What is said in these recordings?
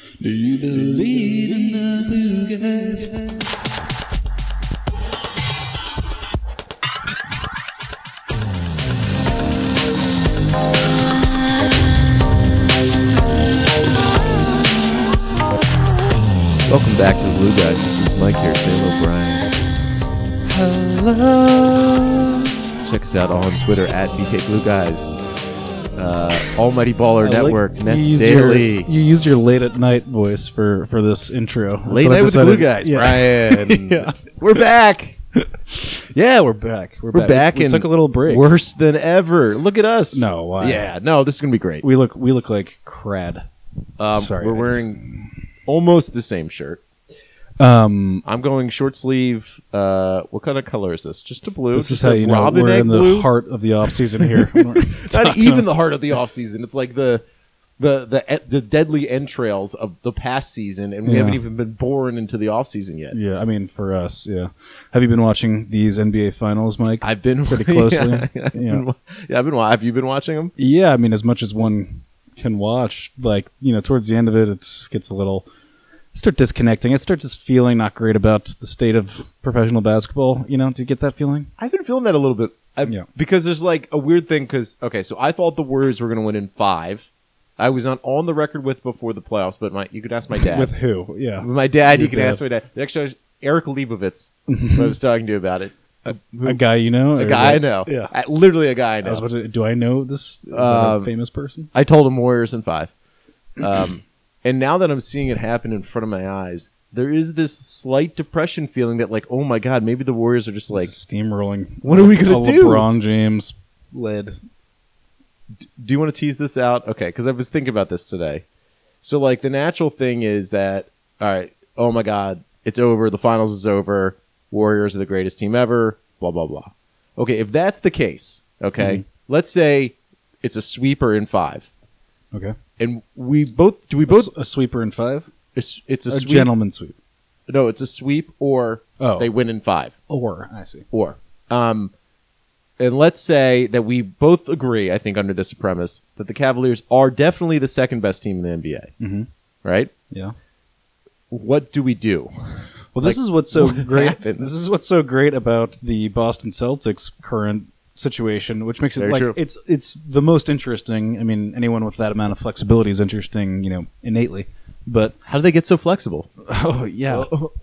Do you believe in the blue guys? Welcome back to the Blue Guys. This is Mike here. Say hello, Brian. Hello. Check us out on Twitter at BK Blue Guys. Almighty Baller Network. Nets Daily. You use your late at night voice for this intro. That's Late what I night with the decided. Blue Guys, Yeah. Brian. Yeah. We're back. Yeah, we're back. We're back. We and took a little break. Worse than ever. Look at us. No, why? Yeah, no, this is going to be great. We look like crad. Sorry, we're wearing almost the same shirt. Um, I'm going short sleeve. What kind of color is this? Just a blue. this is Just how a you know robin we're egg in the blue? heart of the off season here. Not even the heart of the off season. It's like the deadly entrails of the past season, and we Yeah. haven't even been born into the off season yet. Yeah, I mean for us, yeah. Have you been watching these NBA finals, Mike? I've been pretty closely. I've been have you been watching them? Yeah, I mean as much as one can watch, like, you know, towards the end of it, gets a little. Start disconnecting. I start just feeling not great about the state of professional basketball. You know, do you get that feeling? I've been feeling that a little bit. Yeah. Because there's like a weird thing. Because so I thought the Warriors were going to win in 5. I was not on the record with before the playoffs, but you could ask my dad. With who? Yeah. With my dad, Your you can dad. ask my dad. Actually, it was Eric Leibovitz who I was talking to about it. A guy you know? A Or guy I is that- know. Yeah. Literally a guy I know. I was about to, do I know this? Is that a famous person? I told him Warriors in 5. And now that I'm seeing it happen in front of my eyes, there is this slight depression feeling that, like, oh my God, maybe the Warriors are just like, Steamrolling. What are we gonna do? LeBron James led. do you want to tease this out? Okay, because I was thinking about this today. So, like, the natural thing is that, all right, oh my God, it's over. The finals is over. Warriors are the greatest team ever. Blah, blah, blah. Okay, if that's the case, okay, let's say it's a sweeper in 5. Okay. And we both, do we both, A sweeper in 5? it's a A sweep. gentleman sweep. No, it's a sweep or Oh. they win in 5. Or, I see. Or, and let's say that we both agree, I think, under this premise, that the Cavaliers are definitely the second best team in the NBA. Mm-hmm. Right? Yeah. What do we do? Well, this Like, is what's so what great. happens? This is what's so great about the Boston Celtics current situation, which makes it Very like true. it's the most interesting. I mean, anyone with that amount of flexibility is interesting, you know, innately. But How do they get so flexible? oh yeah,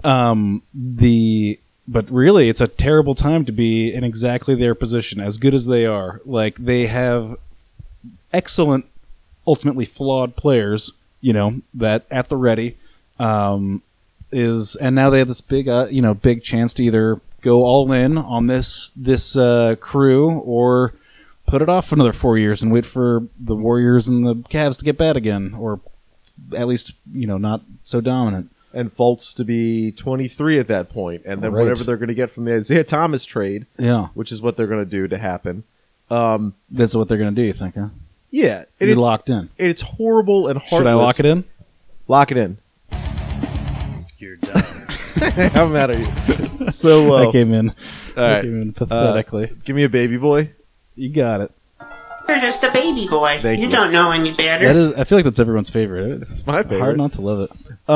but really, it's a terrible time to be in exactly their position, as good as they are. Like they have excellent, ultimately flawed players, you know, that at the ready. And now they have this big, big chance to either go all in on this crew or put it off another 4 years and wait for the Warriors and the Cavs to get bad again, or at least, you know, not so dominant. And Fultz to be 23 at that point, and then Right. whatever they're going to get from the Isaiah Thomas trade, Yeah, which is what they're going to do to happen. that's what they're going to do. You think? Huh? Yeah, You're locked in. It's horrible and heartless. Should I lock it in? Lock it in. You're done. How mad are you? So, I came in. all I right. came in pathetically. Give me a baby boy. You got it. You're just a baby boy. Thank you. You don't know any better. That is. I feel like that's everyone's favorite. It's my favorite. Hard not to love it.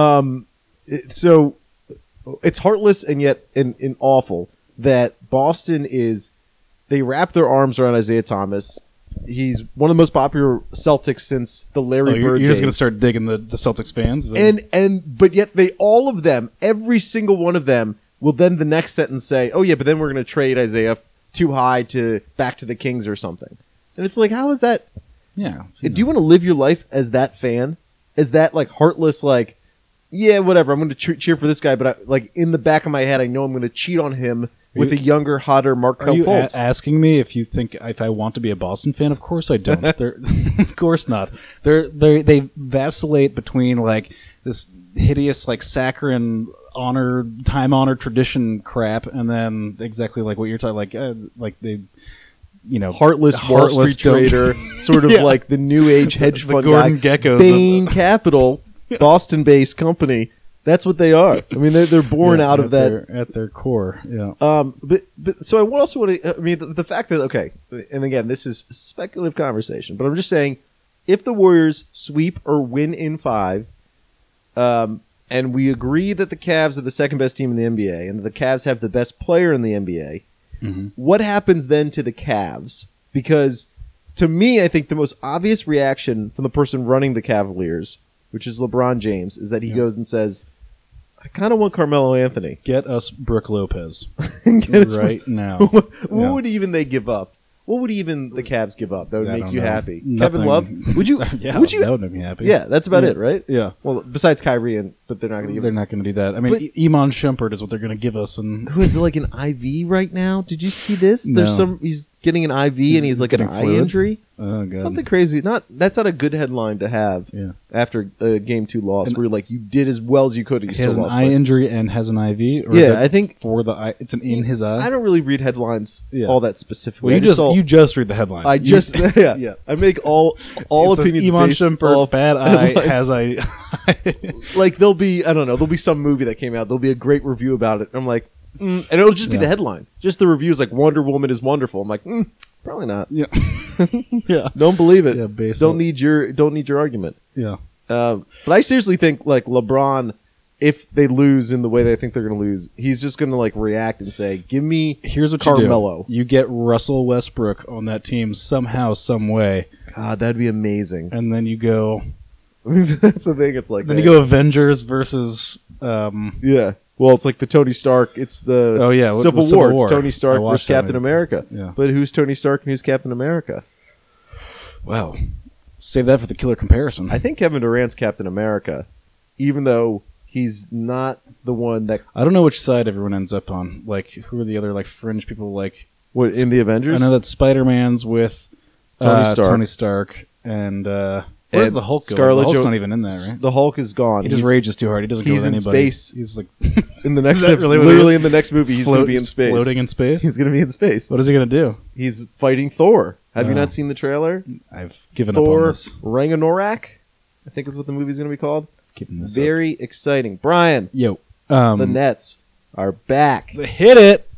So it's heartless and yet and awful that Boston is. They wrap their arms around Isaiah Thomas. He's one of the most popular Celtics since the Larry Oh, you're Bird just going to days. start digging the Celtics fans? Is that- But yet all of them, every single one of them, will then the next sentence say, "Oh yeah, but then we're going to trade Isaiah too high to back to the Kings or something." And it's like, how is that? yeah. Do you want to live your life as that fan, as that like heartless, like, yeah, whatever, I'm going to cheer for this guy, but like in the back of my head, I know I'm going to cheat on him with you- a younger, hotter Are Markel you Fultz. asking me if you think if I want to be a Boston fan? Of course I don't. Of course not. They vacillate between like this hideous like saccharine time honored tradition crap, and then exactly like what you're talking like they. You know, Heartless Wall Street trader, sort of Yeah. like the new age hedge The fund Gordon guy. Geckos of- Bain Capital, Boston-based company. That's what they are. I mean, they're born Yeah, out of that. at their core. Yeah. But so I also want to. I mean, the fact that okay, and again, this is speculative conversation, but I'm just saying, if the Warriors sweep or win in 5, and we agree that the Cavs are the second best team in the NBA, and that the Cavs have the best player in the NBA. What happens then to the Cavs? Because to me, I think the most obvious reaction from the person running the Cavaliers, which is LeBron James, is that he goes and says, I kind of want Carmelo Anthony. Get us Brooke Lopez Get us- right now. What Yeah. would even they give up? What would even the Cavs give up that would I make don't you know. happy? Nothing. Kevin Love? Would you? Yeah, would you? that would make me happy. Yeah, that's about Yeah. it, right? Yeah. Well, besides Kyrie, but they're not going to give. They're not going to do that. I mean, But- Iman Shumpert is what they're going to give us, and Who is it, like an IV right now? Did you see this? No. There's some. He's getting an IV and he's like an getting eye fluids? injury. oh god, Something crazy. That's not a good headline to have Yeah. after a game 2 loss, And- where like you did as well as you could. And you He has still an lost. eye by- injury and has an IV. Or Yeah, is it I think- for the eye, it's an in his eye. I don't really read headlines Yeah. all that specifically. Well, I saw- you just read the headline. I just yeah. Yeah. I make all It says opinions Iman based Shumpert, off bad eye, headlines. has eye. Like there'll be I don't know, there'll be some movie that came out, there'll be a great review about it. I'm like, and it'll just be Yeah. the headline, just the reviews like Wonder Woman is wonderful. I'm like, probably not. yeah, yeah, Don't believe it. Yeah, based don't on- need your argument. yeah. But I seriously think like LeBron, if they lose in the way they think they're going to lose, he's just going to like react and say, "Give me Here's what Carmelo." you do: you get Russell Westbrook on that team somehow, some way, God, that'd be amazing. and then you go. That's the thing. It's like Then that. you go Avengers versus. Yeah. Well, it's like the Tony Stark. It's the Oh, yeah, with Civil Civil War. It's War. Tony I Stark watched versus that Captain movie. America. Yeah. But who's Tony Stark and who's Captain America? Wow, save that for the killer comparison. I think Kevin Durant's Captain America, even though he's not the one that I don't know which side everyone ends up on. Like, who are the other like fringe people? Like, what in the Avengers. I know that Spider-Man's with Tony Stark. and where's And the Hulk? Scarlett Going? The Hulk's Jo- not even in there, right? The Hulk is gone. He just He's- rages too hard. He doesn't go he's with in anybody. space. He's like in the next Is that episode. really what it Literally is? in the next movie, he's going to be in space. floating in space. He's going to be in space. What is he going to do? He's fighting Thor. Have you Oh. not seen the trailer? I've given up on Thor this. Ragnarok, I think is what the movie's going to be called. Keeping this up. Very exciting. Brian, Yo, the Nets are back. hit it.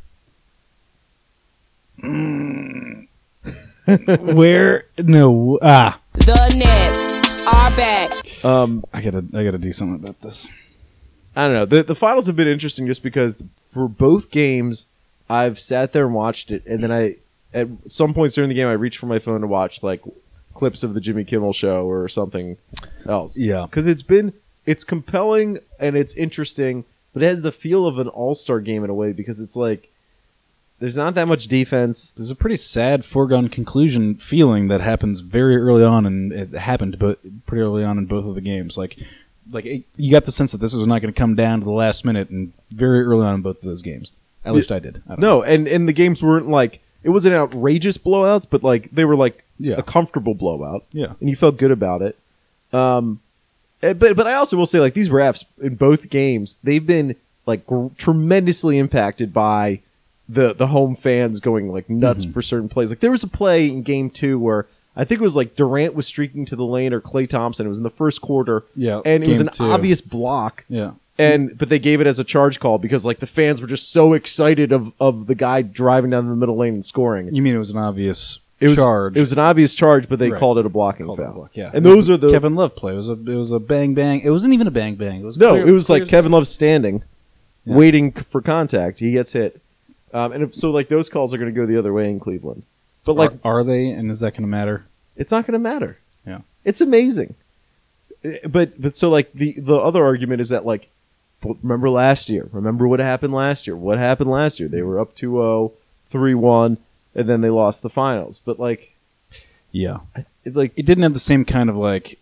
Where? No. The Nets are back. I gotta do something about this. I don't know. The finals have been interesting just because for both games, I've sat there and watched it, and then at some points during the game, I reached for my phone to watch like clips of the Jimmy Kimmel Show or something else. Yeah. because it's compelling and it's interesting, but it has the feel of an all-star game in a way because it's like there's not that much defense. There's a pretty sad foregone conclusion feeling that happens very early on, and it happened pretty early on in both of the games. You got the sense that this was not going to come down to the last minute, and very early on in both of those games. At least I did. I don't know. No, and the games weren't like it wasn't outrageous blowouts, but like they were like Yeah. a comfortable blowout. Yeah. and you felt good about it. But I also will say like these refs in both games, they've been like tremendously impacted by the home fans going like nuts Mm-hmm. for certain plays. Like there was a play in game 2 where I think it was like Durant was streaking to the lane or Klay Thompson. It was in the first quarter. Yeah, and it was game an 2. obvious block. Yeah. But they gave it as a charge call because like the fans were just so excited of the guy driving down the middle lane and scoring. You mean it was an obvious It was charge? It was an obvious charge, but they Right. called it a blocking Called it a foul. block, yeah. And It was those are the Kevin Love play. It was a bang bang. It wasn't even a bang bang. It was no. clear- It was like clear- Kevin Love standing, Yeah. waiting for contact. He gets hit, so like those calls are going to go the other way in Cleveland. But like are they? And is that going to matter? it's not going to matter. Yeah. It's amazing. But so like the other argument is that like remember last year. Remember what happened last year. What happened last year? They were up 2-0, 3-1, and then they lost the finals. But like Yeah. like It didn't have the same kind of like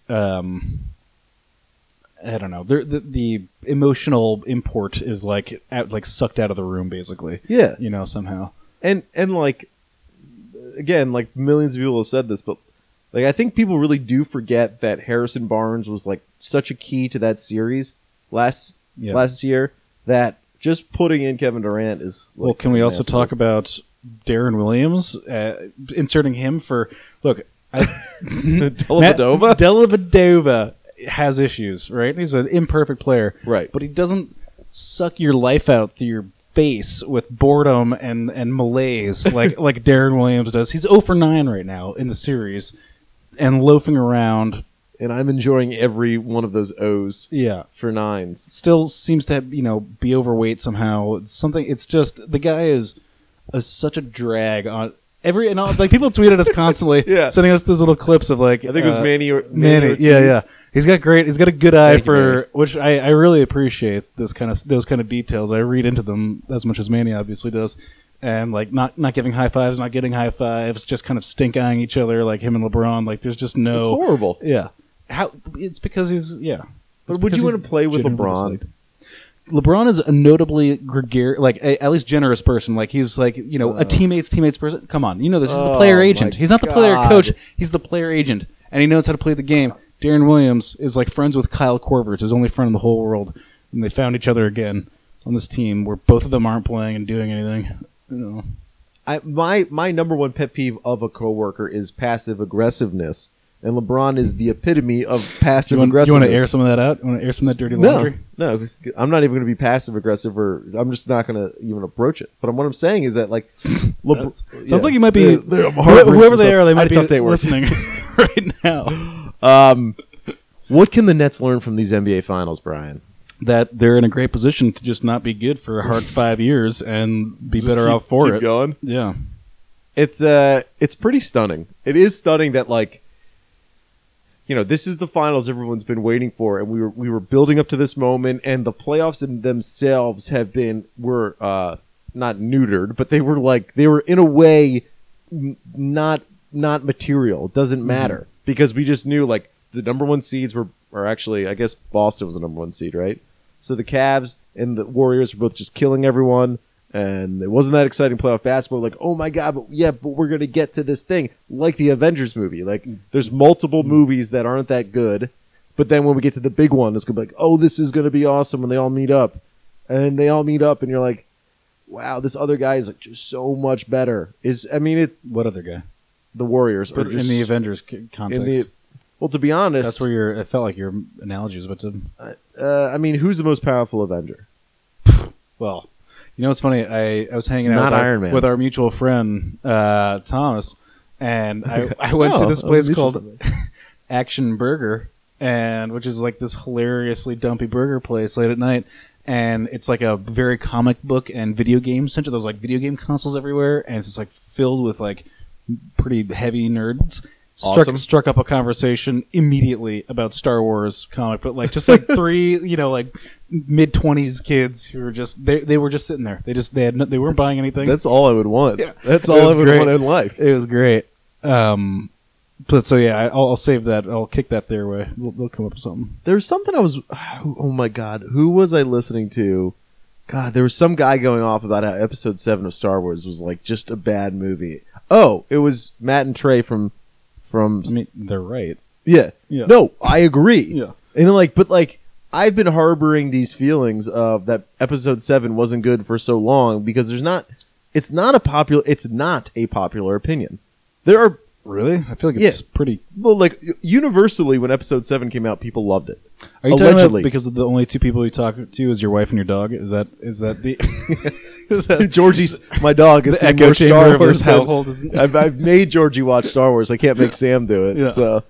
I don't know. The emotional import is like sucked out of the room basically. yeah. You know, somehow. And like again, like millions of people have said this, but like I think people really do forget that Harrison Barnes was like such a key to that series last year that just putting in Kevin Durant is like, Well, can we also massive. talk about Darren Williams inserting him for look? Dellavedova? Dellavedova has issues, right? He's an imperfect player, Right. But he doesn't suck your life out through your face with boredom and malaise like Darren Williams does. He's 0 for 9 right now in the series and loafing around and I'm enjoying every one of those O's Yeah. for 9s. Still seems to be overweight somehow. It's something. It's just the guy is such a drag on like people tweet at us constantly, Yeah. sending us these little clips of like I think it was Manny Manny. Ortiz. Yeah. He's got a good eye Thank you, Manny. for which I really appreciate those kind of details. I read into them as much as Manny obviously does. And like not giving high fives, not getting high fives, just kind of stink eyeing each other like him and LeBron. Like there's just no. It's horrible. Yeah, it's because he's But would you want to play with LeBron? LeBron is a notably gregarious, like at least generous person. Like he's like a teammate's person. Come on, this is the player agent. my He's not the player God. coach. He's the player agent, and he knows how to play the game. Darren Williams is like friends with Kyle Korver. It's his only friend in the whole world, and they found each other again on this team where both of them aren't playing and doing anything. My number one pet peeve of a coworker is passive aggressiveness, and LeBron is the epitome of passive You aggressiveness. want to air some of that out? You want to air some of that dirty laundry? No, I'm not even going to be passive aggressive, or I'm just not going to even approach it. But what I'm saying is that like, Sounds like you might be whoever whoever they are. They might be tough day at work. listening right now. What can the Nets learn from these NBA Finals, Brian? That they're in a great position to just not be good for a hard 5 years and be Just better keep- off for keep it. going? Yeah. It's pretty stunning. It is stunning that like, this is the finals everyone's been waiting for, and we were building up to this moment, and the playoffs themselves were not neutered, but they were in a way not material. It doesn't matter because we just knew like the number one seeds or actually I guess Boston was the number one seed, right? So the Cavs and the Warriors were both just killing everyone. And it wasn't that exciting playoff basketball. Like, oh my God, but we're going to get to this thing. Like the Avengers movie. Like, there's multiple movies that aren't that good. But then when we get to the big one, it's going to be like, oh, this is going to be awesome when they all meet up. And they all meet up, and you're like, wow, this other guy is like just so much better. What other guy? The Warriors. But are just, in the Avengers context. well, to be honest, That's where it felt like your analogy was about to. who's the most powerful Avenger? Well, it's funny. I was hanging out Not with Iron Man. with our mutual friend Thomas, and I went to this place called Action Burger, and which is like this hilariously dumpy burger place late at night. And it's like a very comic book and video game center. There's like video game consoles everywhere, and it's just like filled with like pretty heavy nerds. Awesome. Struck up a conversation immediately about Star Wars comic, but like just like three, like mid-20s kids who were just they were just sitting there. They weren't buying anything. That's all I would want. Yeah. That's It all was I would great. want in life. It was great. But so yeah, I'll save that. I'll kick that their way. They'll come up with something. There's something I was. Oh my God, who was I listening to? God, there was some guy going off about how Episode 7 of Star Wars was like just a bad movie. Oh, it was Matt and Trey from. I mean, they're right. Yeah. Yeah. No, I agree. Yeah. And but I've been harboring these feelings of that Episode 7 wasn't good for so long because it's not a popular opinion. There are. Really? I feel like it's pretty. Well, like universally, when Episode 7 came out, people loved it. Are you talking Allegedly. about because of the only two people you talk to is your wife and your dog? Is that the? Is that Georgie's my dog is the seen echo more chamber Star of Wars his than- household? Isn't I've made Georgie watch Star Wars. I can't make Sam do it. Yeah. So,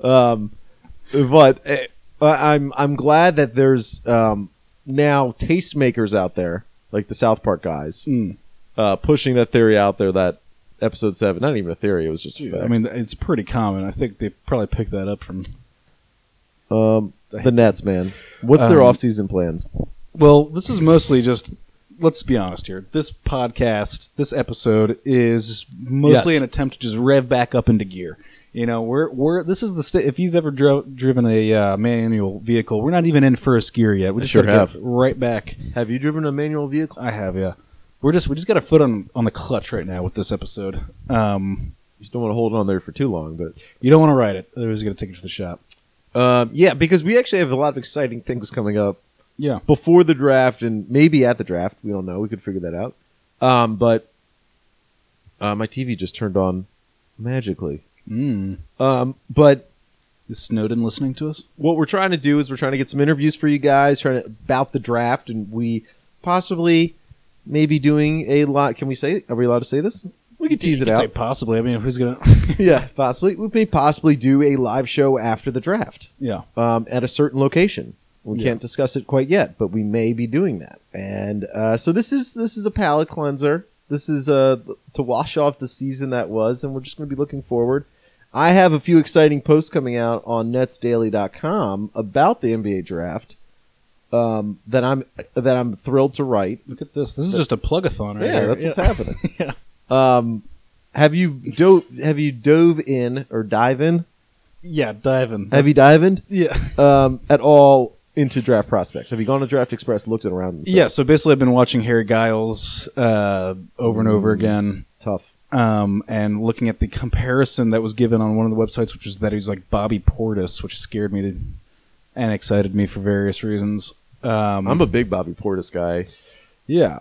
but I'm glad that there's now tastemakers out there like the South Park guys pushing that theory out there that Episode 7, not even a theory, it was just a fact. I mean, it's pretty common. I think they probably picked that up from. The Nets, man. What's their off-season plans? Well, this is mostly just. Let's be honest here. This podcast, this episode, is mostly Yes. an attempt to just rev back up into gear. We're this is the if you've ever driven a manual vehicle, we're not even in first gear yet. We just sure gotta get have. right back. Have you driven a manual vehicle? I have, yeah. We just got a foot on the clutch right now with this episode. You just don't want to hold on there for too long, but You don't want to ride it. Otherwise, you got to take it to the shop. yeah, because we actually have a lot of exciting things coming up. Yeah. Before the draft and maybe at the draft. We don't know. We could figure that out. But my TV just turned on magically. But Is Snowden listening to us? what we're trying to do is we're trying to get some interviews for you guys, about the draft, and we possibly maybe doing a lot. Can we say? Are we allowed to say this? We could tease it You could say out. possibly. I mean, who's gonna? Yeah, possibly. We may possibly do a live show after the draft. Yeah. At a certain location. We can't discuss it quite yet, but we may be doing that. And so this is a palate cleanser. This is to wash off the season that was, and we're just going to be looking forward. I have a few exciting posts coming out on netsdaily.com about the NBA draft that I'm thrilled to write. Look at this. This is just a plug-a-thon right Yeah, here. that's what's happening. Yeah. Have you dove in or dive in? Yeah, diving. Have you dived Yeah. at all into draft prospects? Have you gone to Draft Express, looked it around? And said, Yeah, so basically I've been watching Harry Giles over and over again. tough. And looking at the comparison that was given on one of the websites, which was that he was like Bobby Portis, which scared me and excited me for various reasons. I'm a big Bobby Portis guy. Yeah.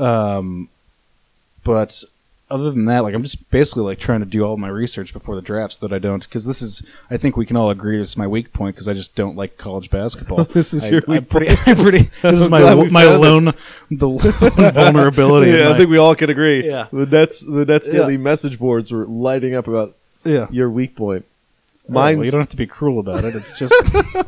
But other than that, like I'm just basically like trying to do all my research before the draft so that I don't, because this is, I think we can all agree, this is my weak point because I just don't like college basketball. This is I, your I'm weak pretty, this is glad we my found lone vulnerability. Yeah, My- I think we all can agree. Yeah. The Nets Daily Yeah. message boards were lighting up about yeah. your weak point. Well, Mine's you don't have to be cruel about it. It's just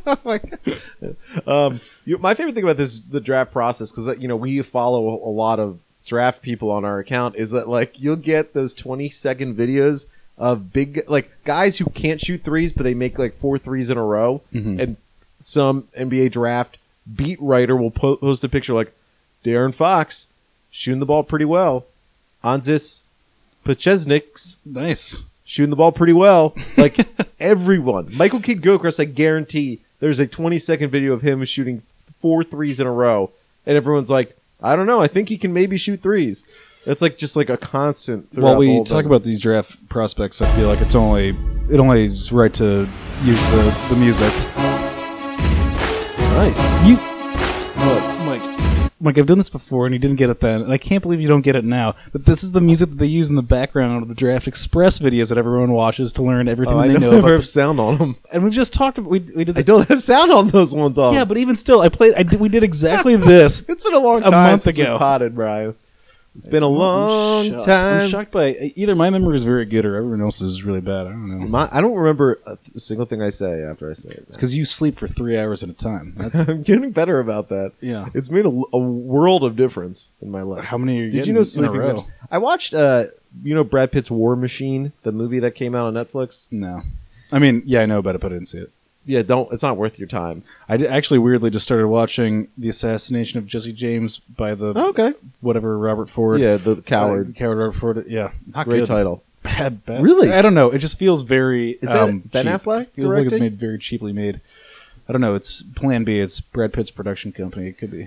my favorite thing about the draft process, because we follow a lot of draft people on our account, is that like you'll get those 20-second videos of big like guys who can't shoot threes, but they make like 4 threes in a row, and some NBA draft beat writer will post a picture like De'Aaron Fox shooting the ball pretty well, Anzis Pachesniks nice. shooting the ball pretty well. Like everyone. Michael Kidd Gilchrist, I guarantee there's a 20-second video of him shooting 4 threes in a row. And everyone's like, I don't know. I think he can maybe shoot threes. It's like just like a constant. While throughout the we whole talk thing. about these draft prospects, I feel like it only is right to use the music. Nice. Mike, I've done this before and you didn't get it then, and I can't believe you don't get it now. But this is the music that they use in the background of the Draft Express videos that everyone watches to learn everything I they don't know ever about. have sound on them. And we've just talked about we did. I don't have sound on those ones. On. Yeah, but even still, we did exactly this. It's been a long a time month since ago. we potted, Brian. It's been a long I'm time. shocked by either my memory is very good or everyone else's is really bad. I don't know. I don't remember a single thing I say after I say it. It's because you sleep for 3 hours at a time. That's I'm getting better about that. Yeah. It's made a world of difference in my life. how many are you Did getting you know in a sleeping? row? I watched Brad Pitt's War Machine, the movie that came out on Netflix. No. I mean, yeah, I know about it, but I didn't see it. Yeah, it's not worth your time. Actually weirdly just started watching The Assassination of Jesse James by the Okay. whatever Robert Ford. Yeah, the coward. Coward Robert Ford. Yeah, not Great good. title. Bad. Really? I don't know. It just feels very. Is that Ben cheap. Affleck It feels like it's directing? made very cheaply made. I don't know. It's Plan B. It's Brad Pitt's production company. It could be.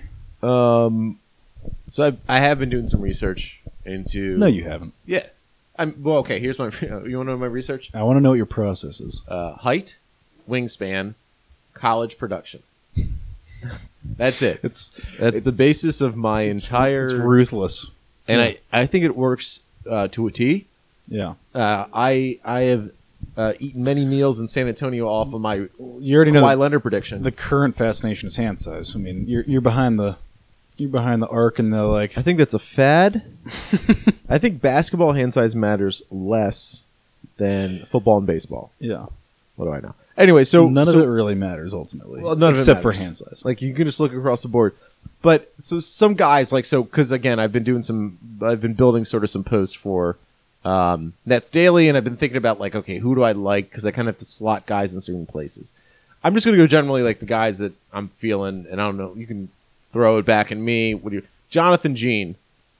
So I have been doing some research into. No, you haven't. Yeah. Okay. Here's my. You want to know my research? I want to know what your process is. Height, wingspan, college production. That's it. That's the basis of my entire. It's ruthless. And I think it works to a T. Yeah. I have eaten many meals in San Antonio off of my You already know Kawhi Leonard prediction. the current fascination is hand size. I mean, you're behind the arc and the like. I think that's a fad. I think basketball hand size matters less than football and baseball. Yeah. What do I know? Anyway, so none so, of it really matters ultimately. Well, none of it except for matters. hand size. Like you can just look across the board. But so some guys because again I've been building sort of some posts for Nets Daily, and I've been thinking about like, okay, who do I like, because I kind of have to slot guys in certain places. I'm just gonna go generally like the guys that I'm feeling, and I don't know, you can throw it back at me. What do you? Jonathan Jean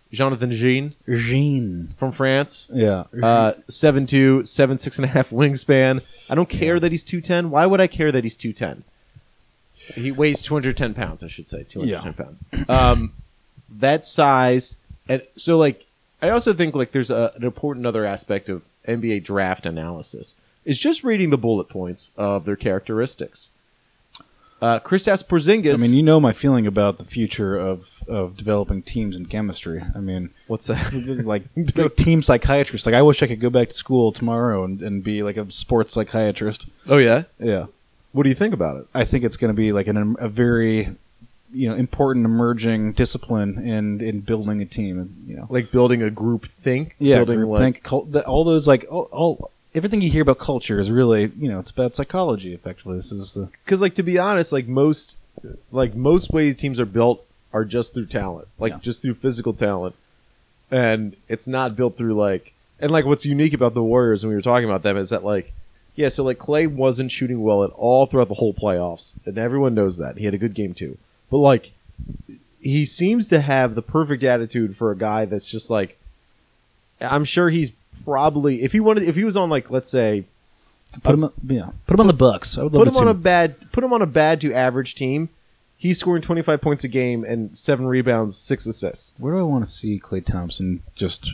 Jean. from France. Yeah. 7'2", 6.5 wingspan. I don't care that he's 210. Why would I care that he's 210? He weighs 210 pounds, I should say. 210 pounds. That size. And so, like, I also think, like, there's an important other aspect of NBA draft analysis is just reading the bullet points of their characteristics. Kristaps Porzingis. I mean, you know my feeling about the future of developing teams in chemistry. I mean, what's that? like team psychiatrist. Like, I wish I could go back to school tomorrow and be like a sports psychiatrist. Oh, yeah? Yeah. What do you think about it? I think it's going to be like a very, important emerging discipline in building a team. Like building a group think. Yeah, building all those all everything you hear about culture is really it's about psychology. Effectively, this is the because to be honest, most ways teams are built are just through talent, just through physical talent, and it's not built through what's unique about the Warriors when we were talking about them is that Clay wasn't shooting well at all throughout the whole playoffs, and everyone knows that. He had a good game too. But he seems to have the perfect attitude for a guy that's just I'm sure he's probably if he was on let's say put him on the Bucks. I would love put to him see on a bad to average team. He's scoring 25 points a game and 7 rebounds, 6 assists. Where do I want to see Klay Thompson just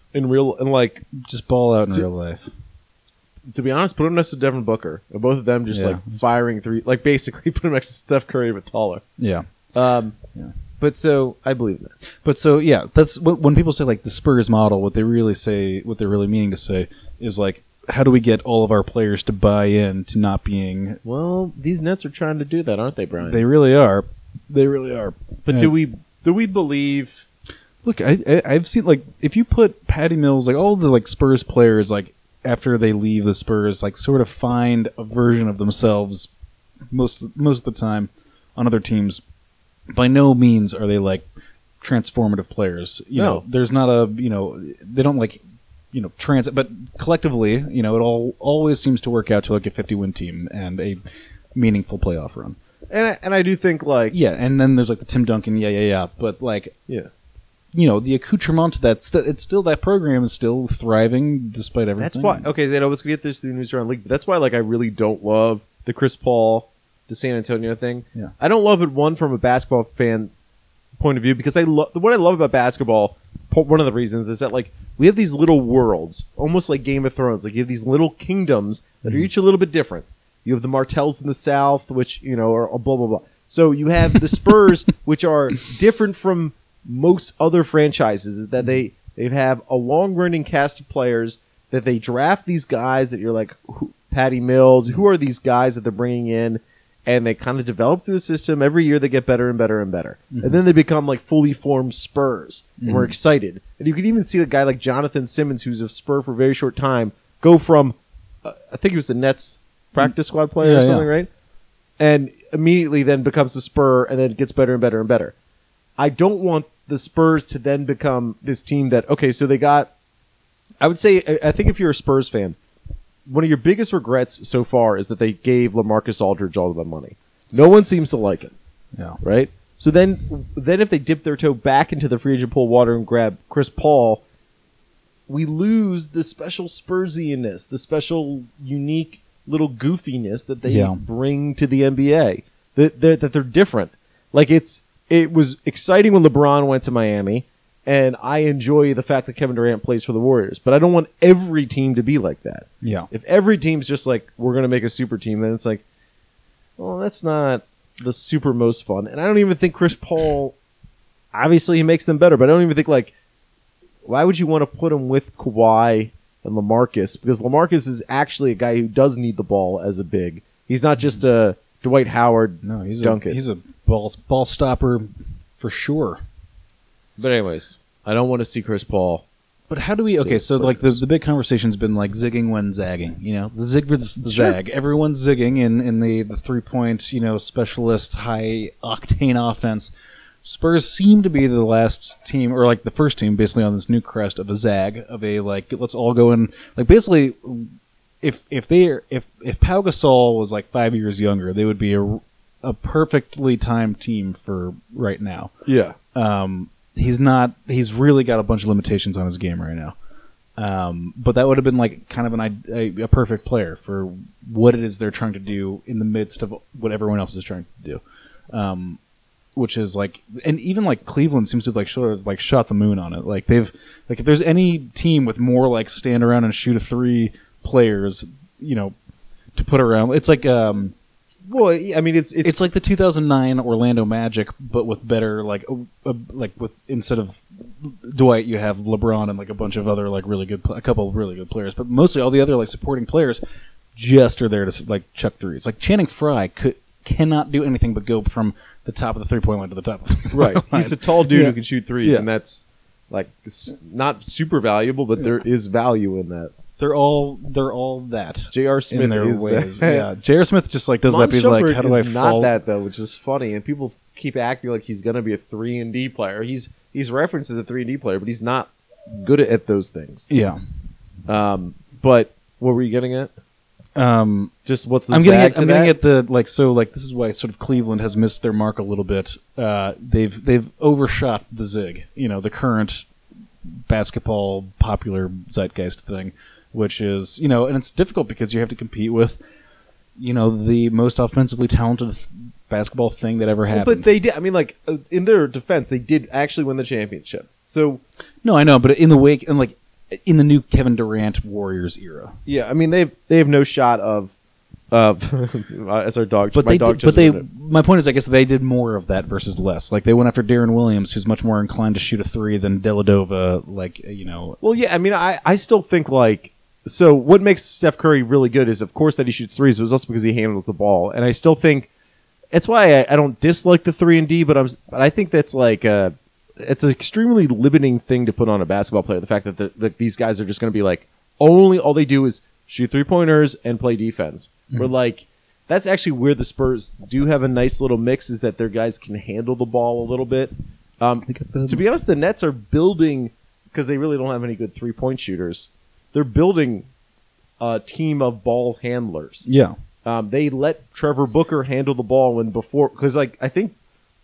ball out in real life? To be honest, put him next to Devin Booker. And both of them just firing three, basically put him next to Steph Curry but taller. Yeah. But so I believe that. But so that's when people say the Spurs model. What they're really meaning to say is how do we get all of our players to buy in to not being? Well, these Nets are trying to do that, aren't they, Brian? They really are. They really are. But do we believe? Look, I've seen if you put Patty Mills all the Spurs players after they leave the Spurs sort of find a version of themselves most of the time on other teams. By no means are they transformative players. No. There's not a they don't transit, but collectively it always seems to work out to a 50-win team and a meaningful playoff run. And I do think and then there's the Tim Duncan but the accoutrement it's still that program is still thriving despite everything. That's why let's get this through news around league. But that's why I really don't love the Chris Paul to San Antonio thing. Yeah. I don't love it from a basketball fan point of view because what I love about basketball, one of the reasons is that we have these little worlds, almost like Game of Thrones. You have these little kingdoms that are each a little bit different. You have the Martells in the South, which are blah blah blah. So you have the Spurs, which are different from most other franchises, is that they have a long-running cast of players that they draft these guys that you're Patty Mills. Who are these guys that they're bringing in? And they kind of develop through the system. Every year they get better and better and better. Mm-hmm. And then they become fully formed Spurs. Mm-hmm. And we're excited. And you can even see a guy like Jonathan Simmons, who's a Spur for a very short time, go from, I think he was the Nets practice squad player or something, right? And immediately then becomes a Spur and then gets better and better and better. I don't want the Spurs to then become this team that, so they got, I would say, I think if you're a Spurs fan, one of your biggest regrets so far is that they gave LaMarcus Aldridge all of the money. No one seems to like it. Yeah. Right? So then if they dip their toe back into the free agent pool water and grab Chris Paul, we lose the special Spursianness, the special unique little goofiness that they bring to the NBA. That they're different. It was exciting when LeBron went to Miami, and I enjoy the fact that Kevin Durant plays for the Warriors, but I don't want every team to be like that. Yeah. If every team's just we're going to make a super team, then it's well, that's not the super most fun. And I don't even think Chris Paul, obviously he makes them better, but I don't even think why would you want to put him with Kawhi and LaMarcus? Because LaMarcus is actually a guy who does need the ball as a big. He's not just a Dwight Howard. No, he's Duncan. He's a ball stopper for sure. But anyways, I don't want to see Chris Paul. But how do we? Okay, so the big conversation's been zigging when zagging. The zig versus the zag. Everyone's zigging in the 3-point specialist high octane offense. Spurs seem to be the last team, or the first team, basically on this new crest of a zag of a let's all go in. Basically, if Pau Gasol was 5 years younger, they would be a perfectly timed team for right now. Yeah. He's not. He's really got a bunch of limitations on his game right now. But that would have been kind of a perfect player for what it is they're trying to do in the midst of what everyone else is trying to do. Which is and even Cleveland seems to have sort of shot the moon on it. They've if there's any team with more stand around and shoot a three players, to put around, it's well, I mean, it's like the 2009 Orlando Magic, but with better with instead of Dwight, you have LeBron and a bunch of other a couple of really good players, but mostly all the other supporting players just are there to chuck threes. Channing Frye cannot do anything but go from the top of the 3-point line to the top of the 3-point Right. line. He's a tall dude Yeah. who can shoot threes, Yeah. and that's like not super valuable, but there is value in that. They're all that. J.R. Smith in their is ways. that. Yeah, J.R. Smith just like does that. But he's like, how do I is fall? not that though, which is funny, and people keep acting like he's going to be a 3-and-D player. He's referenced as a 3-and-D player, but he's not good at those things. Yeah. But what were you getting at? Just what's the I'm zag getting to that? at the this is why sort of Cleveland has missed their mark a little bit. They've overshot the zig. The current basketball popular zeitgeist thing, which is and it's difficult because you have to compete with the most offensively talented basketball thing that ever happened. But they did. I mean, like in their defense, they did actually win the championship. So no, I know, but in the wake and like in the new Kevin Durant Warriors era. yeah, I mean they have no shot of as our dog. But my they dog did, just but they ruined my point is I guess they did more of that versus less. Like they went after Darren Williams, who's much more inclined to shoot a three than Deladova. Well, yeah, I mean, I still think like so. What makes Steph Curry really good is, of course, that he shoots threes, but it's also because he handles the ball, and I still think it's why I don't dislike the 3-and-D, but I think that's like it's an extremely limiting thing to put on a basketball player. The fact that these guys are just going to be like all they do is shoot 3-pointers and play defense. Where like that's actually where the Spurs do have a nice little mix is that their guys can handle the ball a little bit. To be honest, the Nets are building because they really don't have any good 3-point shooters. They're building a team of ball handlers. Yeah. They let Trevor Booker handle the ball because like I think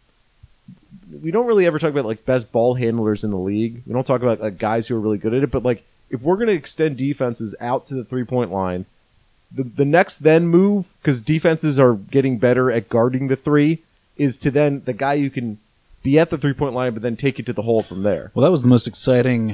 we don't really ever talk about like best ball handlers in the league. We don't talk about like guys who are really good at it. But like if we're going to extend defenses out to the 3-point line, the next then move, because defenses are getting better at guarding the three, is to then the guy who can be at the 3-point line but then take it to the hole from there. Well, that was the most exciting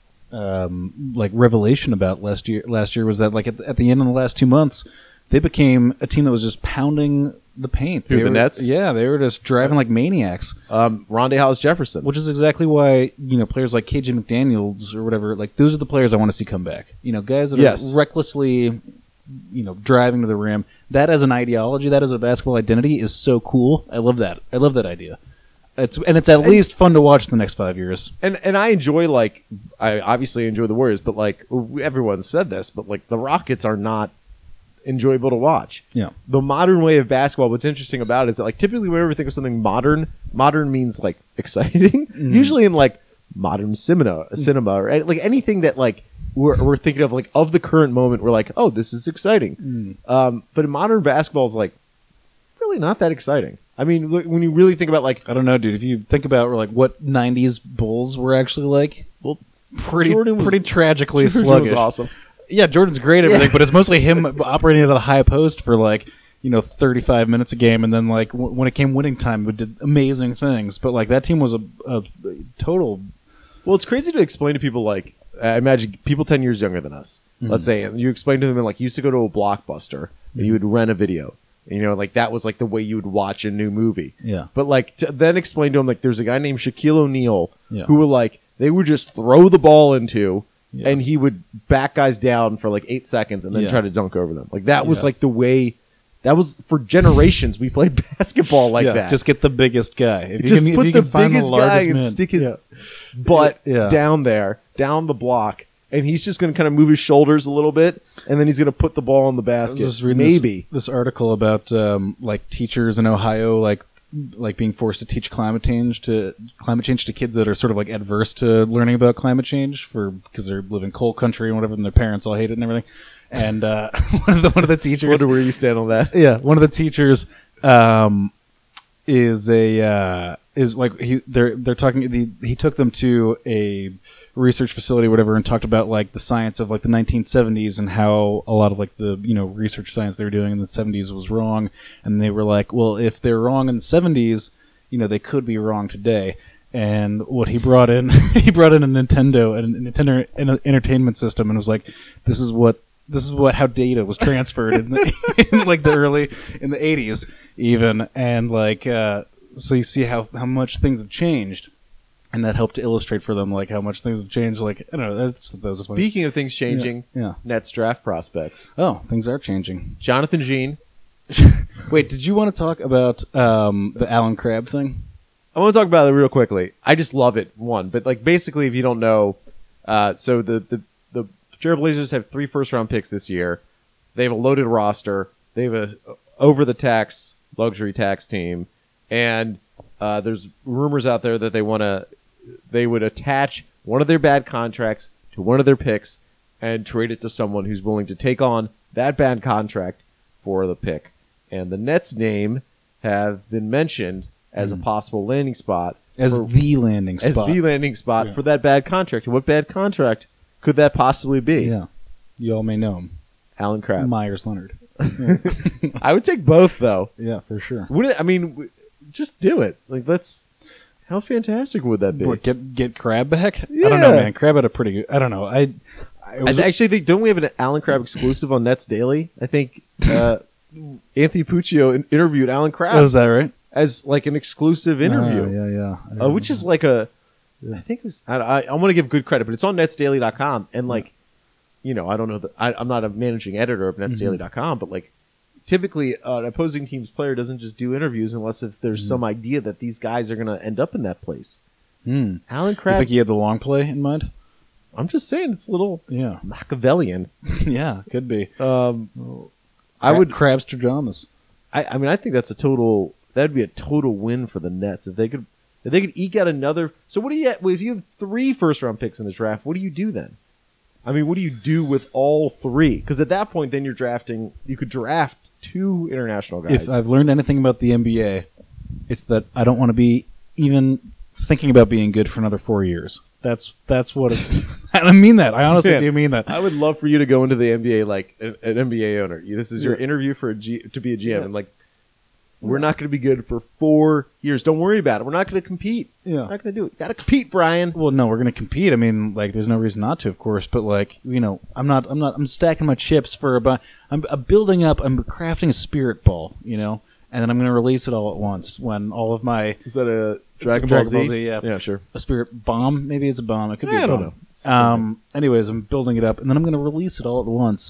revelation about last year was that like at the end of the last 2 months, they became a team that was just pounding the paint. The Nets? Yeah, they were just driving like maniacs. Rondé Hollis-Jefferson. Which is exactly why, players like KJ McDaniels or whatever, like those are the players I want to see come back. Guys that Yes. are recklessly, driving to the rim. That as an ideology, that as a basketball identity is so cool. I love that. I love that idea. It's at least fun to watch the next 5 years. And I enjoy I obviously enjoy the Warriors, but like everyone said this, but like the Rockets are not enjoyable to watch. Yeah. The modern way of basketball, what's interesting about it is that like typically whenever we think of something modern means like exciting. Usually in like modern cinema or like anything that like we're thinking of like of the current moment, we're like, oh, this is exciting. But in modern basketball is like really not that exciting. I mean, when you really think about like I don't know, dude. If you think about like what '90s Bulls were actually like, well, pretty tragically Jordan sluggish. was awesome. Yeah, Jordan's great at everything, but it's mostly him operating at a high post for like 35 minutes a game, and then like when it came winning time, it did amazing things. But like that team was a total. Well, it's crazy to explain to people like I imagine people 10 years younger than us. Let's say, and you explain to them like you used to go to a Blockbuster and you would rent a video. Like that was like the way you would watch a new movie. Yeah. But like to then explain to them like there's a guy named Shaquille O'Neal Yeah. who would like they would just throw the ball into Yeah. and he would back guys down for like 8 seconds and then Yeah. try to dunk over them. Like that was Yeah. like the way that was for generations we played basketball like yeah, that. just get the biggest guy. If Just if put you the can find biggest guy largest and man. stick his Yeah. butt Yeah. down there, down the block, and he's just going to kind of move his shoulders a little bit, and then he's going to put the ball in the I was basket. just reading Maybe. this article about like teachers in Ohio like being forced to teach climate change to kids that are sort of like adverse to learning about climate change because they live in coal country and whatever, and their parents all hate it and everything. And one of the teachers, Wonder where you stand on that. yeah, one of the teachers is like they're talking. He took them to a research facility, or whatever, and talked about like the science of like the 1970s and how a lot of like the research science they were doing in the 70s was wrong. And they were like, well, if they're wrong in the 70s, they could be wrong today. And what he brought in, he brought in a Nintendo entertainment system, and was like, this is how data was transferred in like in the 80s even, and like so you see how much things have changed, and that helped to illustrate for them like how much things have changed. Like I don't know. That's Speaking of things changing, Yeah. Nets draft prospects. Oh, things are changing. Jonathan Jean, Wait, did you want to talk about the Alan Crabb thing? I want to talk about it real quickly. I just love it, but like basically, if you don't know, so the Trailblazers have 3 first-round picks this year. They have a loaded roster. They have a over-the-tax luxury tax team, and there's rumors out there that they would attach one of their bad contracts to one of their picks and trade it to someone who's willing to take on that bad contract for the pick. And the Nets' name have been mentioned as a possible landing spot. As the landing spot for that bad contract. And what bad contract could that possibly be? Yeah. You all may know him. Alan Crabb. Myers Leonard. I would take both, though. Yeah, for sure. Just do it. Like, how fantastic would that be? What, get Crabb back? Yeah. I don't know, man. Crabb had a pretty good... I don't know. I actually think, don't we have an Alan Crabb exclusive on Nets Daily? I think Anthony Puccio interviewed Alan Crabb. Oh, is that right? As like an exclusive interview. Yeah. Which is like I think it was, I want to give good credit, but it's on netsdaily.com. And like, I don't know, I'm not a managing editor of netsdaily.com, but like typically an opposing team's player doesn't just do interviews unless if there's some idea that these guys are going to end up in that place. Alan Crabb. You think he had the long play in mind? I'm just saying it's a little Yeah. Machiavellian. Yeah, could be. I would Crabstradamus. I think that'd be a total win for the Nets if they could eke out another. So what do you if you have 3 first-round picks in the draft? What do you do then? I mean, what do you do with all 3? Because at that point, then you could draft 2 international guys. If I've learned anything about the NBA, it's that I don't want to be even thinking about being good for another 4 years. That's what I mean that. I honestly do mean that. I would love for you to go into the NBA like an NBA owner. This is your interview to be a GM, and like, we're not going to be good for 4 years. Don't worry about it. We're not going to compete. Yeah. We're not going to do it. Got to compete, Brian. Well, no, we're going to compete. I mean, like, there's no reason not to, of course. But like, I'm stacking my chips for I'm building up. I'm crafting a spirit ball, and then I'm going to release it all at once when all of my Is that a Dragon Ball Z? Yeah. Yeah, sure. A spirit bomb. Maybe it's a bomb. It could be. I a don't bomb. know. Anyways, I'm building it up, and then I'm going to release it all at once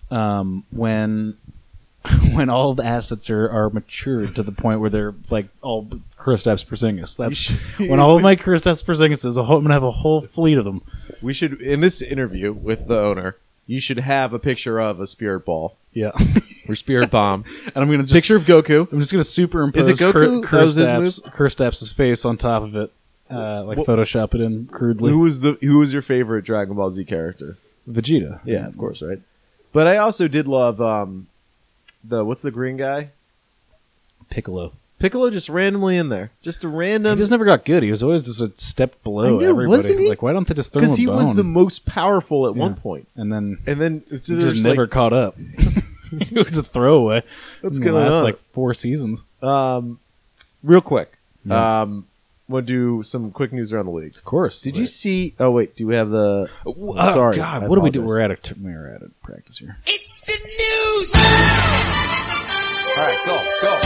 when all the assets are matured to the point where they're like all Kristaps Porzingis. That's when all of my Kristaps Porzingis I'm gonna have a whole fleet of them. We should, in this interview with the owner, you should have a picture of a spirit ball Yeah, or spirit bomb. and I'm gonna just Picture of Goku. I'm just gonna superimpose Is it Goku? That was his move? Kristaps' face on top of it, Photoshop it in crudely. Who was your favorite Dragon Ball Z character? Vegeta. Yeah, of course, right. But I also did love what's the green guy? Piccolo. Piccolo just randomly in there. Just a random. He just never got good. He was always just a step below I know, everybody. wasn't he? Like, why don't they just throw him a Because he bone? was the most powerful at Yeah. one point. And then So he there's just never caught up. He was a throwaway. What's in the going last, on? like 4 seasons. Real quick. Yeah. We'll do some quick news around the league. Of course. Did you see? Oh wait, do we have the? Sorry. I God, what do we do? apologize. We're at practice here. It's the news! All right, go.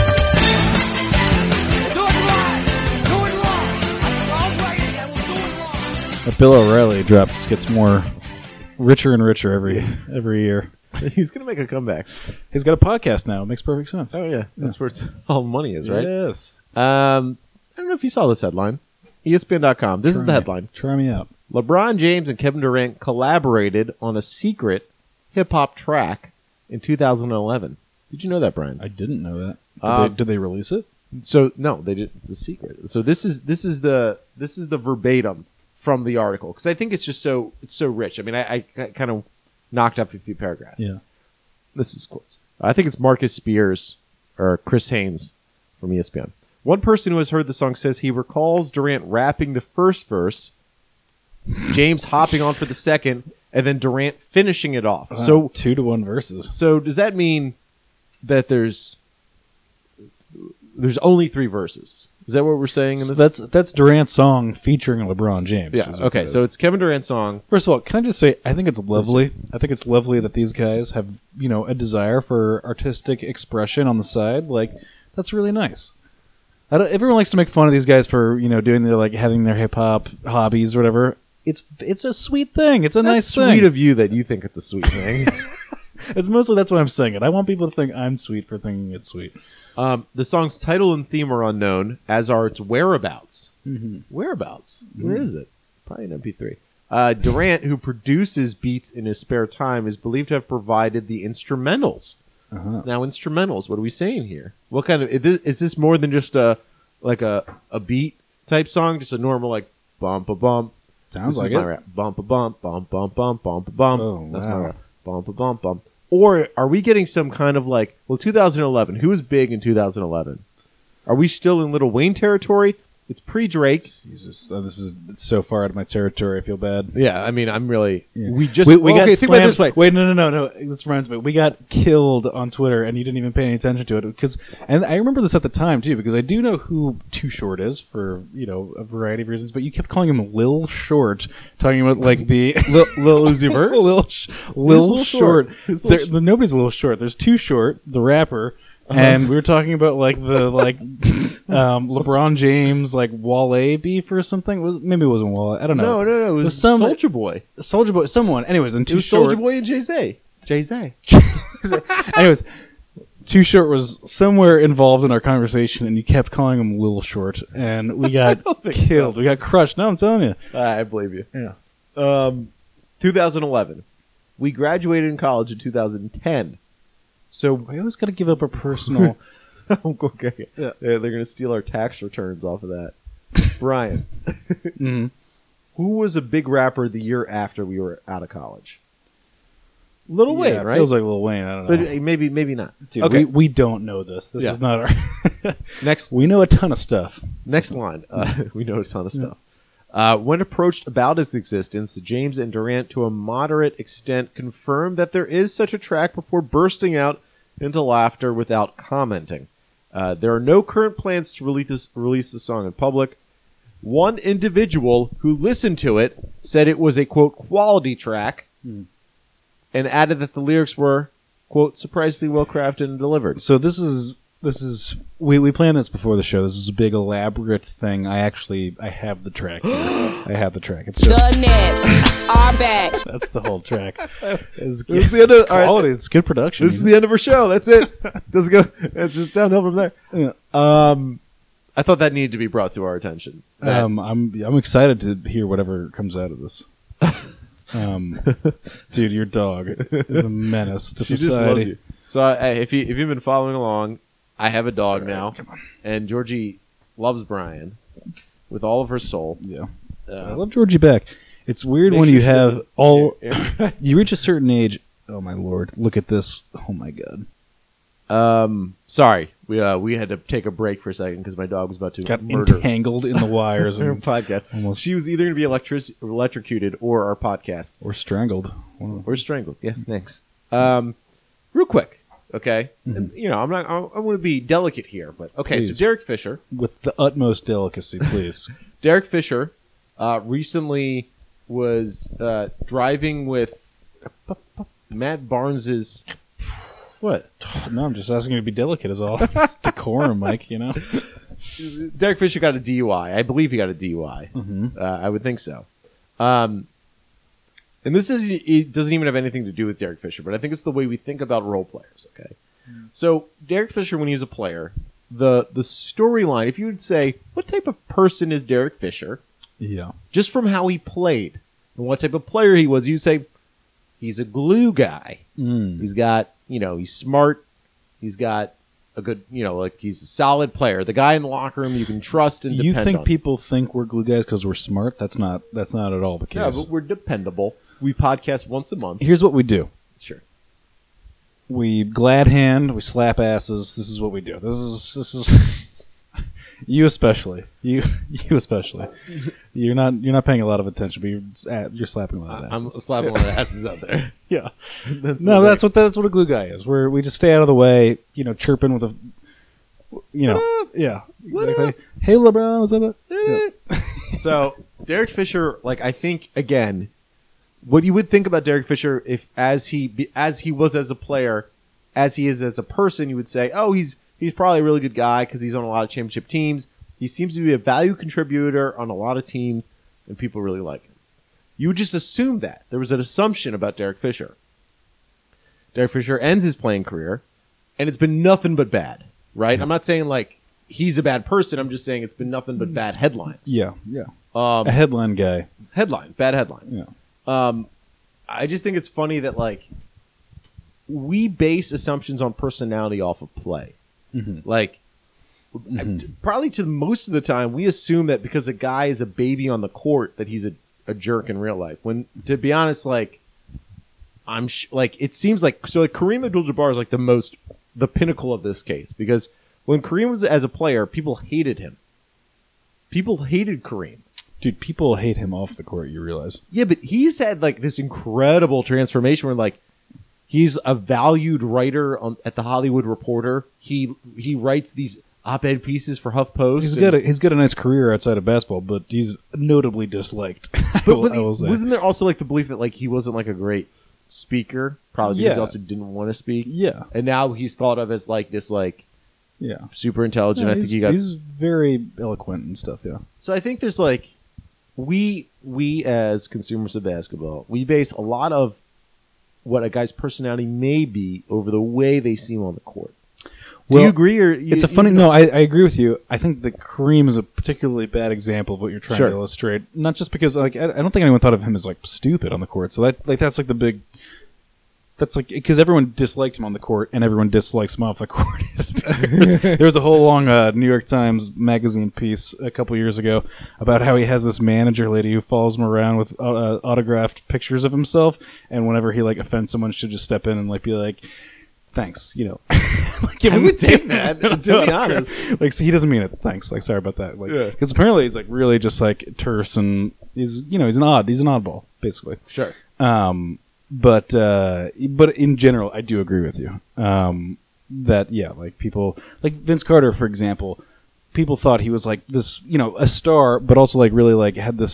Do it live! Do it live! I'm writing and we'll do it live! Bill O'Reilly gets more richer and richer every year. He's gonna make a comeback. He's got a podcast now. It makes perfect sense. Oh yeah, that's where all the money is, right? Yes. I don't know if you saw this headline. ESPN.com. This is the headline. Try me out. LeBron James and Kevin Durant collaborated on a secret hip-hop track in 2011. Did you know that, Brian? I didn't know that. Did they release it? So no, they did. It's a secret. So this is the verbatim from the article because I think it's so rich. I mean, I kind of knocked up a few paragraphs. Yeah. This is quotes. I think it's Marcus Spears or Chris Haynes from ESPN. One person who has heard the song says he recalls Durant rapping the first verse, James hopping on for the second, and then Durant finishing it off. So 2-to-1 verses. So does that mean that there's only 3 verses? Is that what we're saying in this? That's Durant's song featuring LeBron James. Yeah. is what Okay. it is. So it's Kevin Durant's song. First of all, can I just say I think it's lovely. I think it's lovely that these guys have a desire for artistic expression on the side. Like that's really nice. Everyone likes to make fun of these guys for doing their having their hip hop hobbies or whatever. It's a sweet thing. It's a nice That's sweet thing. of you that you think it's a sweet thing. It's mostly that's why I'm saying it. I want people to think I'm sweet for thinking it's sweet. The song's title and theme are unknown, as are its whereabouts. Whereabouts? Where is it? Probably an MP3. Durant, who produces beats in his spare time, is believed to have provided the instrumentals. Now, instrumentals. What are we saying here? What kind of is this more than just a beat type song? Just a normal like bump a bump. Sounds This like is my it. rap. Bump a bump, bump bump bump bump a bump. Oh, That's my wow. rap. Bump a bump bump. Or are we getting some kind of like 2011? Who was big in 2011? Are we still in Lil Wayne territory? It's pre-Drake. Jesus, this is so far out of my territory. I feel bad. Yeah, I mean, I'm really. Yeah. We just. we well, got okay, think about it this way. Wait, no. This reminds me. We got killed on Twitter, and you didn't even pay any attention to it and I remember this at the time too, because I do know who Too Short is for a variety of reasons. But you kept calling him Lil Short, talking about like the Lil Uzi Vert? Lil Lil Short. Short? Who's Lil Short? Nobody's Lil Short. There's Too Short, the rapper. And we were talking about like the LeBron James like Wale beef or something. Maybe it wasn't Wale. I don't know. No. It was some Soulja Boy. Soldier Boy. Someone. Anyways, and It Too was Short. Soulja Boy and Jay Z. Anyways, Too Short was somewhere involved in our conversation, and you kept calling him Lil Short, and we got killed. We got crushed. No, I'm telling you. I believe you. Yeah. 2011. We graduated in college in 2010. So We always got to give up our personal. okay, Yeah. they're going to steal our tax returns off of that. Brian, Mhm. who was a big rapper the year after we were out of college? Lil Wayne, Yeah, it right? Feels like Lil Wayne. I don't know. But maybe not. Dude, okay, we don't know this. This Yeah. is not our. next We know a ton of stuff. Next line. We know a ton of stuff. When approached about its existence, James and Durant, to a moderate extent, confirmed that there is such a track before bursting out into laughter without commenting. There are no current plans to release the song in public. One individual who listened to it said it was a, quote, quality track, and added that the lyrics were, quote, surprisingly well crafted and delivered. So this is we planned this before the show. This is a big elaborate thing. I have the track here. I have the track. It's just The Nets are back. that's the whole track. It's, This is the end of- it's quality. It's good production. This is the end of our show. That's it. Doesn't go. It's just downhill from there. Yeah. I thought that needed to be brought to our attention. I'm excited to hear whatever comes out of this. Dude, your dog is a menace to She society. just loves you. So if you've been following along, I have a dog now, and Georgie loves Brian with all of her soul. Yeah, I love Georgie Beck. It's weird Make when sure you she have doesn't- all. Yeah. You reach a certain age. Oh my lord! Look at this. Oh my god! Sorry, we had to take a break for a second because my dog was about to Got murder entangled in the wires our and, podcast. Almost. She was either going to be electrocuted or our podcast. or strangled. Or strangled. Yeah, thanks. Real quick, okay? And, I want to be delicate here, but okay. Please. So Derek Fisher, With the utmost delicacy, please. Derek Fisher, recently was driving with Matt Barnes's. What? No, I'm just asking you to be delicate. Is all. It's decorum, Mike. Derek Fisher got a DUI. I believe he got a DUI. I would think so. And it doesn't even have anything to do with Derek Fisher, but I think it's the way we think about role players. Okay, so Derek Fisher, when he was a player, the storyline, if you would say, what type of person is Derek Fisher, Yeah. just from how he played and what type of player he was, you'd say he's a glue guy. He's got, he's smart. He's got a good, he's a solid player. The guy in the locker room you can trust and You depend think on. people think we're glue guys because we're smart? That's not at all the Yeah, case. but we're dependable. We podcast once a month. Here's what we do. Sure. We glad hand, we slap asses. This is what we do. This is you especially. You especially. You're not paying a lot of attention, but you're slapping a lot of I'm asses. slapping one of the asses out there. Yeah. That's That's what a glue guy is. We just stay out of the way, chirping with a yeah. Exactly. Hey LeBron, what's up? Yeah. So Derek Fisher, I think again, what you would think about Derek Fisher if as he was as a player, as he is as a person, you would say, oh, he's probably a really good guy because he's on a lot of championship teams. He seems to be a value contributor on a lot of teams, and people really like him. You would just assume that. There was an assumption about Derek Fisher. Derek Fisher ends his playing career, and it's been nothing but bad, right? I'm not saying like he's a bad person. I'm just saying it's been nothing but bad headlines. Yeah. A headline guy. Bad headlines. Yeah. I just think it's funny that like we base assumptions on personality off of play. Like probably to most of the time we assume that because a guy is a baby on the court that he's a jerk in real life. When to be honest, like like it seems like so like Kareem Abdul-Jabbar is like the pinnacle of this case because when Kareem was as a player, people hated him. People hated Kareem. Dude, people hate him off the court, you realize. Yeah, but he's had like this incredible transformation where like he's a valued writer at the Hollywood Reporter. He writes these op-ed pieces for HuffPost. He's got a nice career outside of basketball, but he's notably disliked. But I will say. Wasn't there also like the belief that like he wasn't like a great speaker? Probably because he also didn't want to speak. Yeah. And now he's thought of as like this like super intelligent. No, I think he's very eloquent and stuff, yeah. So I think there's like we as consumers of basketball, we base a lot of what a guy's personality may be over the way they seem on the court. Do you agree? Or it's a funny. No, I agree with you. I think that Kareem is a particularly bad example of what you're trying to illustrate. Not just because like I don't think anyone thought of him as like stupid on the court. So that's like the big. That's like because everyone disliked him on the court and everyone dislikes him off the court. there was a whole long New York Times magazine piece a couple years ago about how he has this manager lady who follows him around with autographed pictures of himself, and whenever he like offends someone, she'll just step in and like be like, "Thanks," you know. Like, I would take that, to be honest. Like, so he doesn't mean it. Thanks. Like, sorry about that. Like, because apparently he's like really just like terse and he's an oddball basically. Sure. But in general, I do agree with you. That like people like Vince Carter, for example, people thought he was like this, a star, but also like really like had this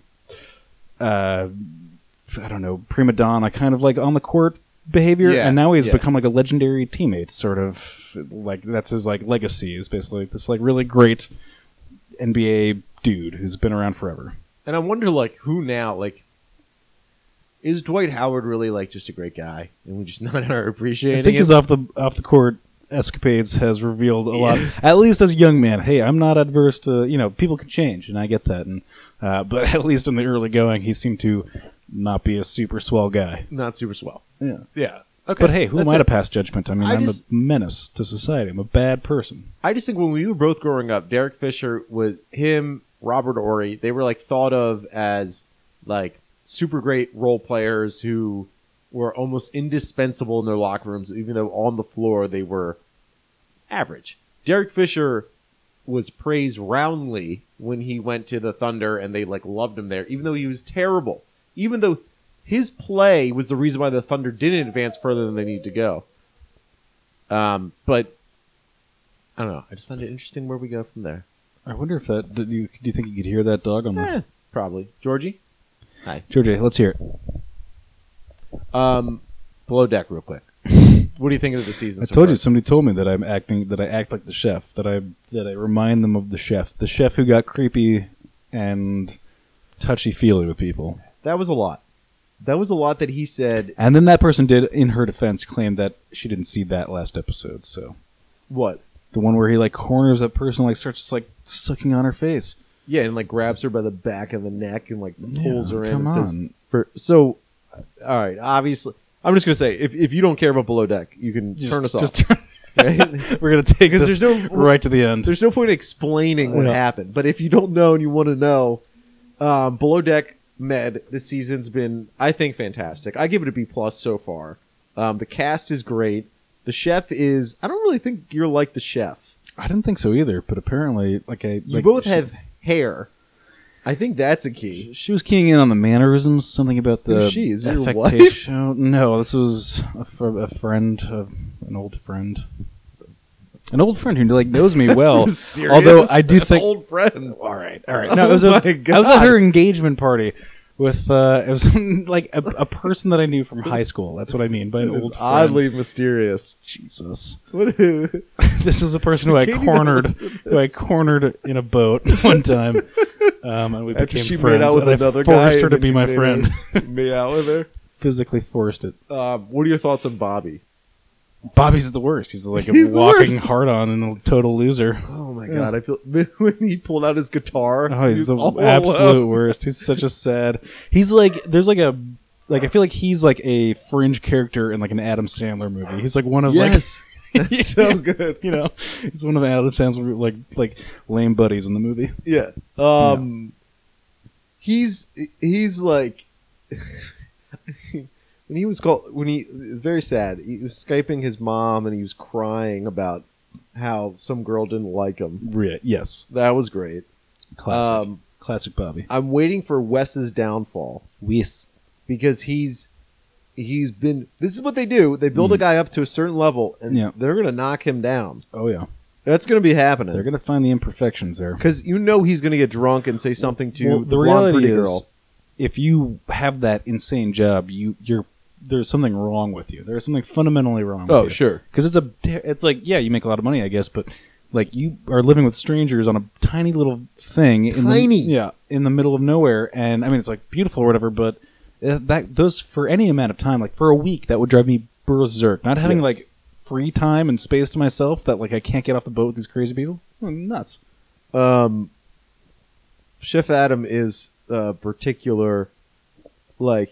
I don't know, prima donna kind of like on the court behavior, and now he's become like a legendary teammate, sort of like that's his like legacy is basically like this like really great NBA dude who's been around forever. And I wonder like who now like is Dwight Howard really like just a great guy and we just not appreciating I think him? his off the court escapades has revealed a lot, at least as a young man. Hey, I'm not adverse to people can change, and I get that, and but at least in the early going he seemed to not be a super swell guy. Not super swell. Yeah. Okay. But hey, who am I to pass judgment? I mean, I'm a menace to society. I'm a bad person. I just think when we were both growing up, Derek Fisher was him, Robert Horry, they were like thought of as like super great role players who were almost indispensable in their locker rooms, even though on the floor they were average. Derek Fisher was praised roundly when he went to the Thunder and they like loved him there, even though he was terrible. Even though his play was the reason why the Thunder didn't advance further than they needed to go. But I don't know. I just find it interesting where we go from there. I wonder if that. Do you think you could hear that dog on the? Probably. Georgie? Hi. Georgie, let's hear it. Below Deck, real quick. What do you think of the season? I told you somebody told me that I act like the chef. That I remind them of the chef who got creepy and touchy feely with people. That was a lot. That was a lot that he said. And then that person did, in her defense, claim that she didn't see that last episode. So what? The one where he like corners that person, like starts like sucking on her face. Yeah, and like grabs her by the back of the neck and like pulls her in. Come and on. Says, all right. Obviously, I'm just gonna say if you don't care about Below Deck, you can turn us off. Right? We're gonna take this right to the end. There's no point in explaining what happened. But if you don't know and you want to know, Below Deck Med this season's been, I think, fantastic. I give it a B+ so far. The cast is great. The chef is. I don't really think you're like the chef. I didn't think so either, but apparently, you both have hair. I think that's a key. She was keying in on the mannerisms, something about the Who's she? Is it your wife? Oh, no, this was a friend, an old friend. An old friend who like knows me well. Mysterious. Although I do think old friend. All right. No, it was I was at her engagement party with it was like a person that I knew from high school. That's what I mean by an old friend. Oddly mysterious. Jesus. This is a person who I cornered in a boat one time, and we became friends. Made out with and another I forced guy her to be my friend. Made out with her. physically forced it. What are your thoughts on Bobby? Bobby's the worst. He's like a He's the walking worst. hard-on and a total loser. Oh my god! I feel when he pulled out his guitar. Oh, he's he was the all absolute alone. worst. He's such a sad. He's like there's like a I feel like he's like a fringe character in like an Adam Sandler movie. He's like one of Yes, that's so good. you know, he's one of Adam Sandler's like lame buddies in the movie. Yeah. He's like when he was it was very sad. He was Skyping his mom and he was crying about how some girl didn't like him. Yes, That was great. classic Bobby. I'm waiting for Wes's downfall Wes. because he's been. This is what they do. They build a guy up to a certain level and Yeah. they're gonna knock him down. Oh yeah, That's gonna be happening. they're gonna find the imperfections there. Because you know he's going to get drunk and say something to Well, the the blonde reality pretty is, girl. if you have that insane job, there's something wrong with you. There's something fundamentally wrong with you. Oh, sure. Because it's like, yeah, you make a lot of money, I guess, but like you are living with strangers on a tiny little thing in the middle of nowhere, and I mean it's like beautiful or whatever, but those for any amount of time, like for a week, that would drive me berserk. Not having Yes. like free time and space to myself, that like I can't get off the boat with these crazy people. Nuts. Chef Adam is particular. Like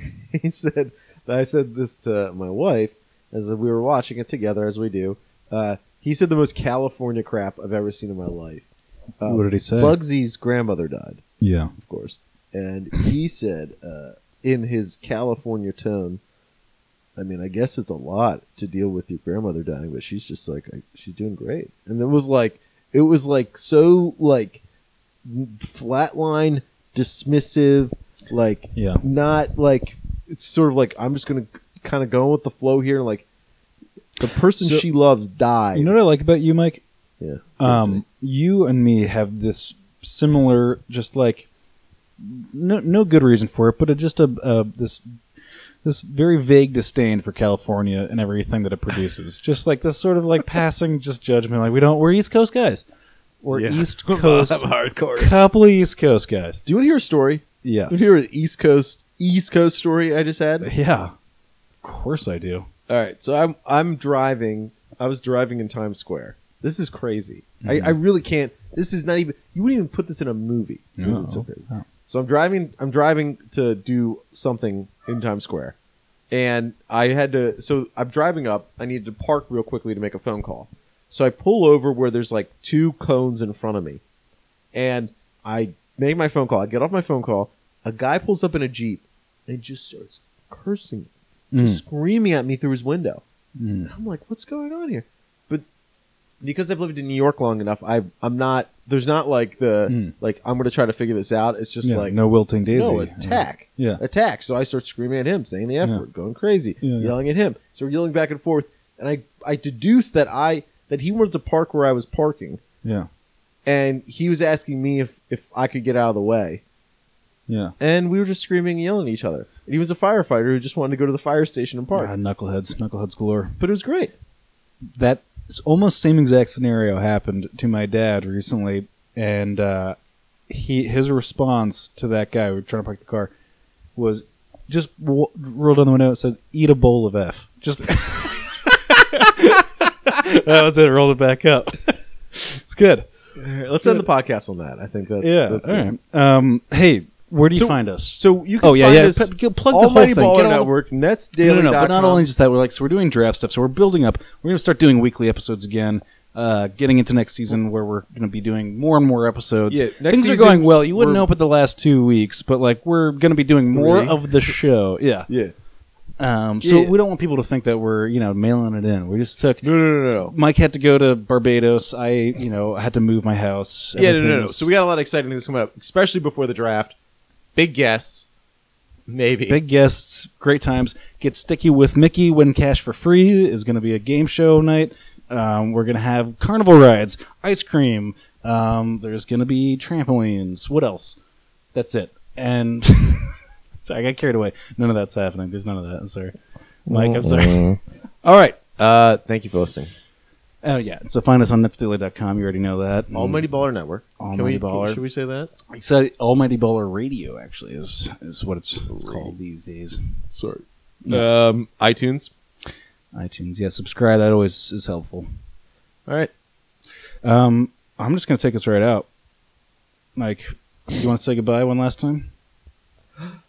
I said this to my wife as we were watching it together, as we do. He said the most California crap I've ever seen in my life. What did he say? Bugsy's grandmother died, Yeah. of course, and he said in his California tone, I mean, I guess it's a lot to deal with your grandmother dying, but she's just like she's doing great. And it was like so like flatline, dismissive, like Yeah. not like it's sort of like I'm just gonna kind of go with the flow here. Like the person So- she loves died. You know what I like about you, Mike? Yeah. You and me have this similar, just like no good reason for it, but just this very vague disdain for California and everything that it produces. Just like this sort of like passing just judgment, like we're East Coast guys. We're Yeah. East Coast, I'm hardcore. couple of East Coast guys. Do you want to hear a story? Yes. Do you want to hear an East Coast story I just had? Yeah. Of course I do. All right, so I'm driving. I was driving in Times Square. This is crazy. I really can't. This is not even. You wouldn't even put this in a movie. Because it's so crazy. No. So I'm driving to do something in Times Square, and I had to. So I'm driving up. I needed to park real quickly to make a phone call. So I pull over where there's like two cones in front of me, and I make my phone call. I get off my phone call. A guy pulls up in a Jeep and just starts cursing, screaming at me through his window. And I'm like, what's going on here? But because I've lived in New York long enough, I'm not. There's not like like I'm going to try to figure this out. It's just Yeah, like no wilting daisy. no, attack. Yeah. Attack. So I start screaming at him, saying the F word, going crazy, Yeah, yeah. yelling at him. So we're yelling back and forth. And I deduced that he wanted to park where I was parking. Yeah. And he was asking me if I could get out of the way. Yeah. And we were just screaming and yelling at each other. And he was a firefighter who just wanted to go to the fire station and park. Knuckleheads galore. But it was great. That almost same exact scenario happened to my dad recently, and his response to that guy who was trying to park the car was just rolled down the window and said, "Eat a bowl of F." Just that was it. Rolled it back up. It's good. Let's end the podcast on that. I think that's All good. right. Hey, where do you So- find us? So you can Oh, yeah, find yeah. us Plug the whole Almighty thing. Baller Get all the- Network, netsdaily.com. No, but not only just that. We're doing draft stuff, so we're building up. We're going to start doing weekly episodes again. Getting into next season, where we're going to be doing more and more episodes. Yeah, next Things are season, going well. You wouldn't we're- know it the last 2 weeks, but like we're going to be doing more 3. of the show. Yeah. Yeah. So Yeah. we don't want people to think that we're mailing it in. We just took. No. Mike had to go to Barbados. I had to move my house. Yeah, Everything no. was- So we got a lot of exciting things coming up, especially before the draft. Big guests. Maybe. Big guests, great times. Get sticky with Mickey, win cash for free is going to be a game show night. We're going to have carnival rides, ice cream. There's going to be trampolines. What else? That's it. And sorry, I got carried away. None of that's happening. There's none of that. I'm sorry. Mike, I'm sorry. All right. Thank you for listening. Oh, yeah. So find us on netsdaily.com. You already know that. Almighty Baller Network. Almighty Baller. Should we say that? So Almighty Baller Radio, actually, is what it's called these days. Sorry. Yeah. iTunes. iTunes. Yeah, subscribe. That always is helpful. All right. I'm just going to take us right out. Mike, you want to say goodbye one last time?